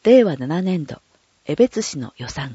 令和7年度、江別市の予算。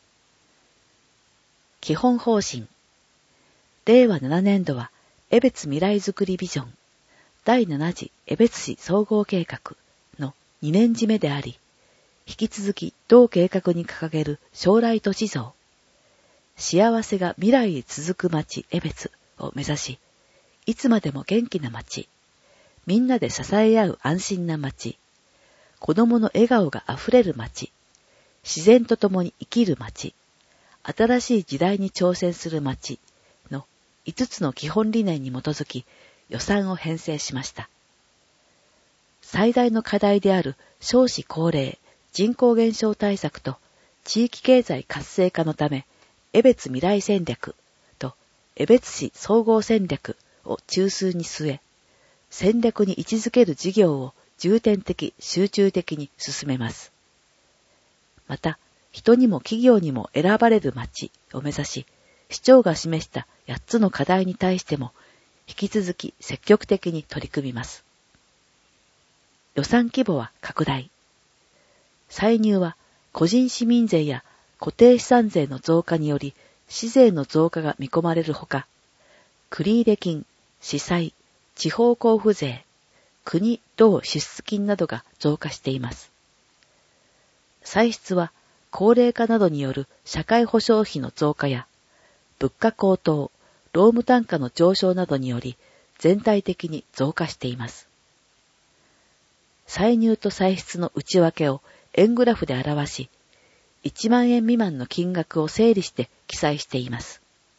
基本方針。令和7年度は、江別未来づくりビジョン、第7次江別市総合計画の2年次目であり、引き続き同計画に掲げる将来都市像、幸せが未来へ続く町江別を目指し、いつまでも元気な町、みんなで支え合う安心な町、子供の笑顔があふれる町、自然と共に生きる町、新しい時代に挑戦する町の5つの基本理念に基づき予算を編成しました。最大の課題である少子高齢、人口減少対策と地域経済活性化のため、江別未来戦略と江別市総合戦略を中枢に据え、戦略に位置づける事業を重点的、集中的に進めます。また、人にも企業にも選ばれる町を目指し、市長が示した8つの課題に対しても、引き続き積極的に取り組みます。予算規模は拡大。歳入は個人市民税や固定資産税の増加により、市税の増加が見込まれるほか、繰入金、市債、地方交付税、国道支出金などが増加しています。歳出は高齢化などによる社会保障費の増加や物価高騰、労務単価の上昇などにより全体的に増加しています。歳入と歳出の内訳を円グラフで表し、1万円未満の金額を整理して記載しています。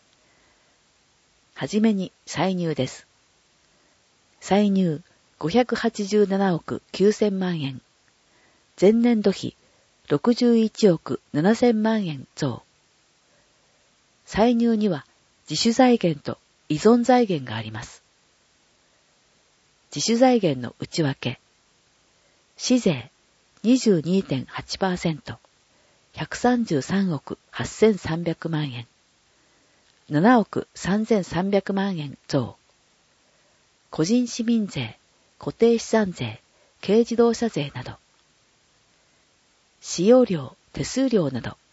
はじめに歳入です。歳入587億9000万円。前年度比61億7000万円増。歳入には自主財源と依存財源があります。自主財源の内訳。市税 22.8%、133億8300万円。7億3300万円増。個人市民税、固定資産税、軽自動車税など。使用料、手数料など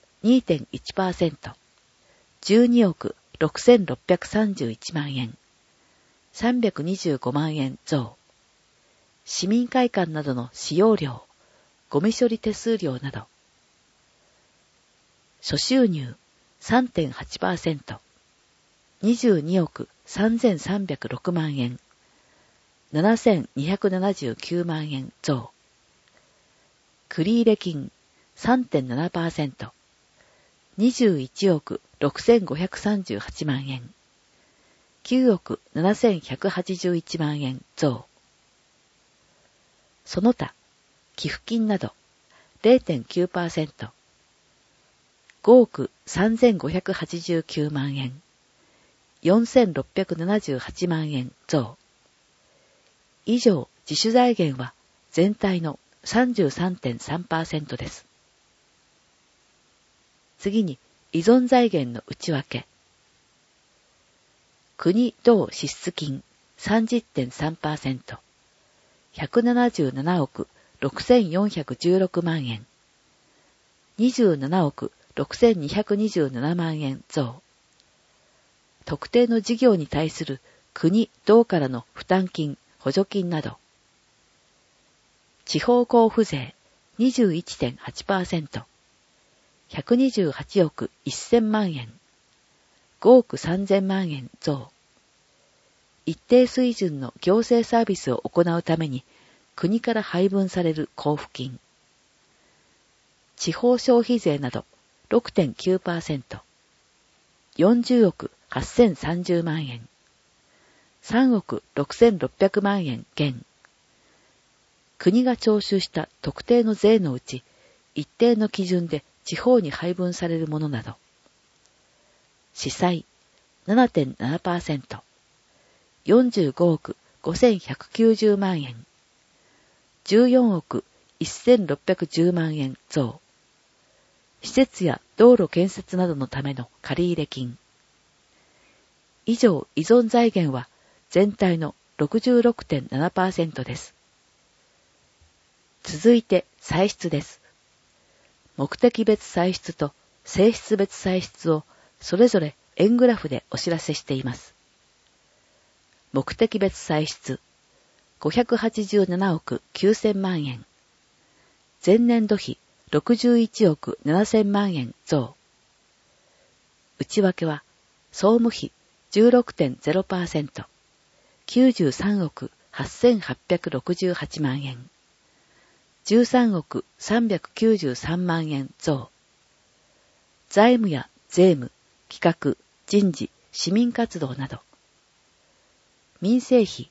2.1%、12億6631万円。325万円増。市民会館などの使用料、ゴミ処理手数料など。諸収入 3.8%、22億3306万円。7279万円増。繰入金 3.7%、21億6538万円。9億7181万円増。その他、寄付金など 0.9%、5億3589万円。4678万円増。以上、自主財源は全体の 33.3% です。次に、依存財源の内訳。国道支出金 30.3%、177億6416万円。27億6227万円増。特定の事業に対する国・道からの負担金、補助金など。地方交付税 21.8%、128億1000万円。5億3000万円増。一定水準の行政サービスを行うために国から配分される交付金。地方消費税など 6.9%、40億8030万円。3億6600万円減。国が徴収した特定の税のうち、一定の基準で地方に配分されるものなど。市債 7.7%、45億5190万円。14億1610万円増。施設や道路建設などのための借入金。以上、依存財源は全体の 66.7% です。 続いて歳出です。目的別歳出と性質別歳出をそれぞれ円グラフでお知らせしています。目的別歳出587億9000万円。前年度比61億7000万円増。内訳は総務費 16.0%、93億8868万円。13億393万円増。財務や税務、企画、人事、市民活動など。民生費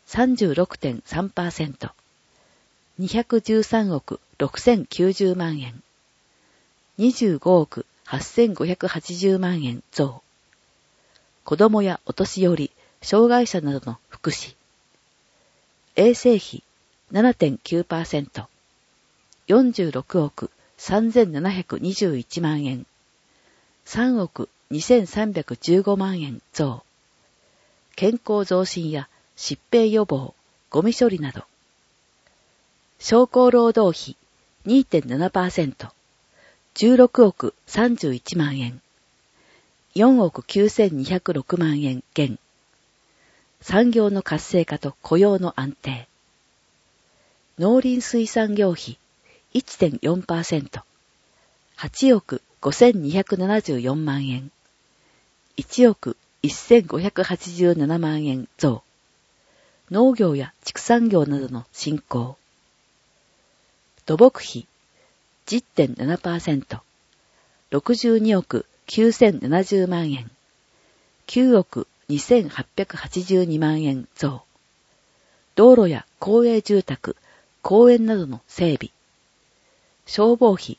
36.3%、213億6090万円。25億8580万円増。子どもやお年寄り、障害者などの福祉。衛生費 7.9%、46億3721万円。3億2315万円増。健康増進や疾病予防、ゴミ処理など。商工労働費 2.7%、16億31万円。4億9206万円減。産業の活性化と雇用の安定。農林水産業費 1.4%、8億5274万円。1億1587万円増。農業や畜産業などの振興。土木費 10.7%、62億9070万円。9億2882万円増。道路や公営住宅、公園などの整備。消防費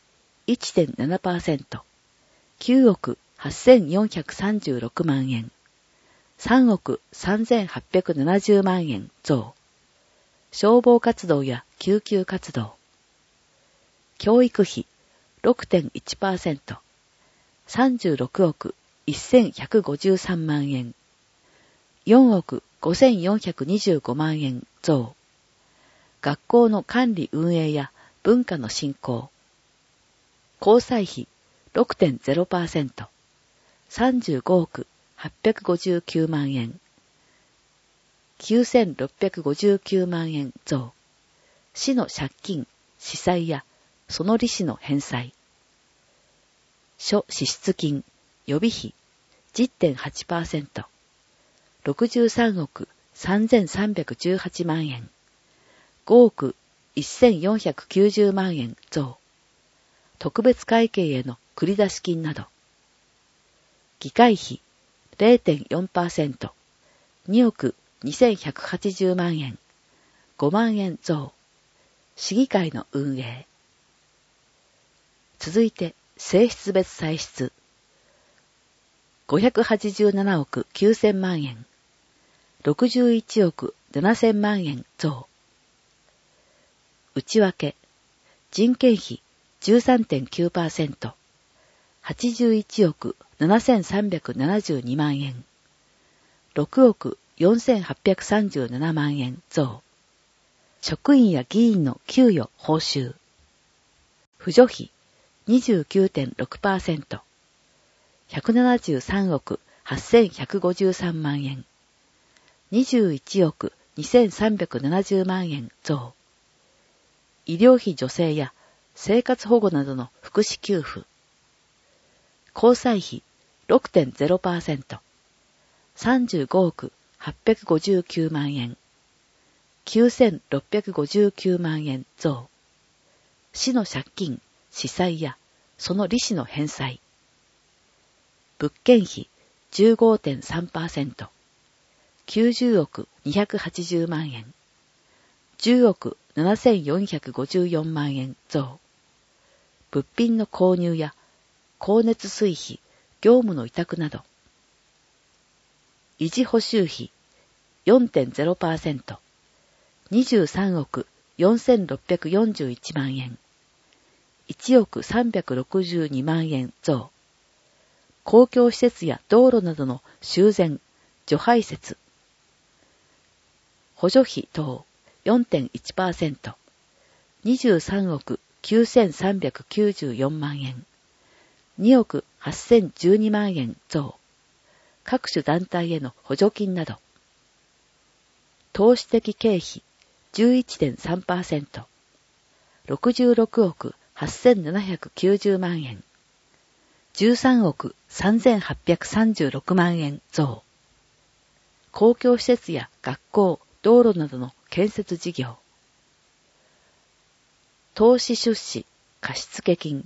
1.7%、9億8436万円。3億3870万円増。消防活動や救急活動。教育費 6.1%、36億1153万円。4億5425万円増。学校の管理運営や文化の振興。交際費 6.0%、35億859万円。9659万円増。市の借金、司債やその利子の返済。諸支出金、予備費 10.8%、63億3318万円。5億1490万円増。特別会計への繰り出し金など。議会費 0.4%、2億2180万円。5万円増。市議会の運営。続いて、性質別歳出。587億9000万円。61億7000万円増。内訳。人件費 13.9%、81億7372万円。6億4837万円増。職員や議員の給与報酬。扶助費 29.6%、173億8153万円。21億2370万円増。医療費助成や生活保護などの福祉給付。交際費 6.0%、35億859万円。9659万円増。市の借金、司債やその利子の返済。物件費 15.3%、90億280万円。10億7454万円増。物品の購入や光熱水費、業務の委託など。維持補修費 4.0%、23億4641万円。1億362万円増。公共施設や道路などの修繕、除排雪。補助費等 4.1%、 23億9394万円、2億8012万円増、各種団体への補助金など、投資的経費 11.3%、66億8790万円、13億3836万円増、公共施設や学校、道路などの建設事業、投資出資貸付金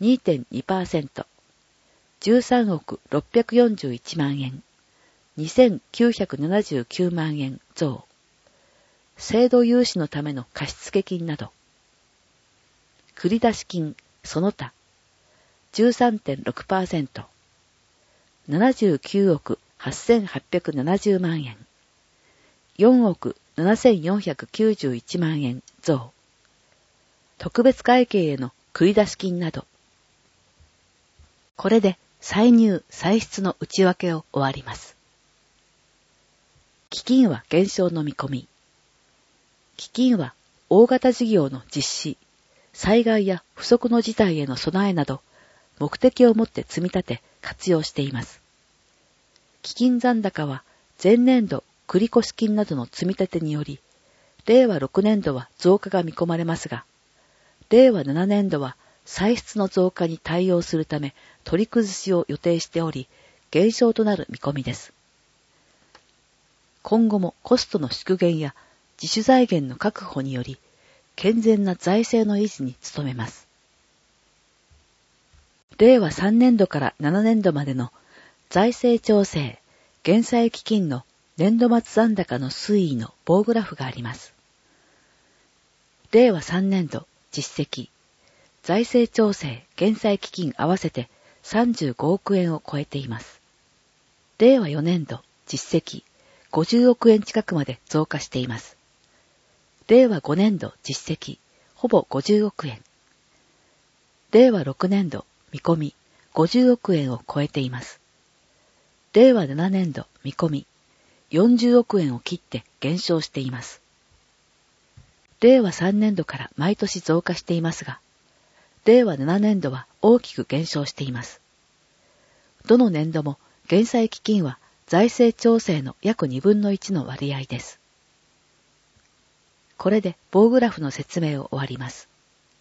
2.2%、13億641万円、2979万円増、制度融資のための貸付金など、繰出金その他 13.6%、79億8870万円、4億7491万円増、特別会計への繰出金など。これで歳入・歳出の内訳を終わります。基金は減少の見込み。基金は大型事業の実施、災害や不測の事態への備えなど、目的をもって積み立て活用しています。基金残高は前年度繰越金などの積み立てにより、令和6年度は増加が見込まれますが、令和7年度は歳出の増加に対応するため取り崩しを予定しており、減少となる見込みです。今後もコストの縮減や自主財源の確保により、健全な財政の維持に努めます。令和3年度から7年度までの財政調整、減債基金の年度末残高の推移の棒グラフがあります。令和3年度実績、財政調整、減債基金合わせて35億円を超えています。令和4年度実績、50億円近くまで増加しています。令和5年度実績、ほぼ50億円。令和6年度見込み、50億円を超えています。令和7年度見込み、40億円を切って減少しています。令和3年度から毎年増加していますが、令和7年度は大きく減少しています。どの年度も減債基金は財政調整の約2分の1の割合です。これで棒グラフの説明を終わります。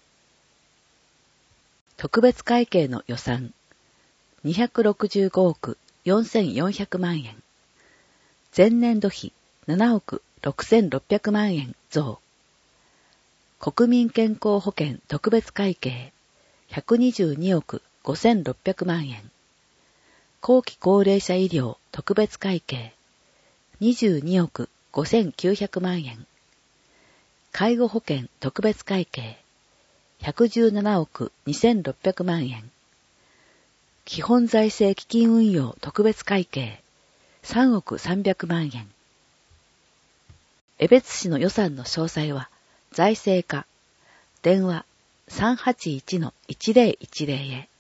特別会計の予算、265億4400万円。前年度比7億6600万円増。国民健康保険特別会計122億5600万円。後期高齢者医療特別会計22億5900万円。介護保険特別会計117億2600万円。基本財政基金運用特別会計3億300万円。江別市の予算の詳細は財政課電話 381-1010 へ。